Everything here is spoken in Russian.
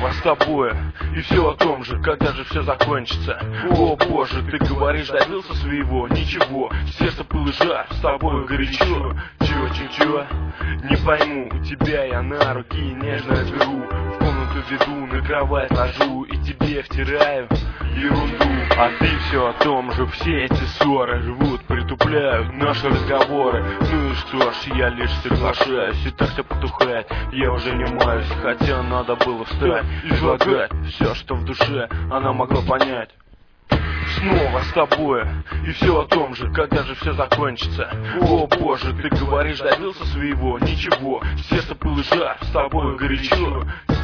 снова с тобой, и все о том же, когда же все закончится. О боже, ты говоришь, добился своего, ничего, сердце пыл и жар, с тобой горячо. Чё, не пойму, тебя я на руки нежно беру, в комнату веду, на кровать ложу и тебе втираю ерунду. А ты все о том же, все эти ссоры живут, притупляют наши разговоры. Ну и что ж, я лишь соглашаюсь, и так все потухает, я уже не маюсь. Хотя надо было встать, излагать все, что в душе она могла понять. Снова с тобой, и все о том же, когда же все закончится. О боже, ты говоришь, добился своего, ничего, сердце пыл и жар, с тобой горячо.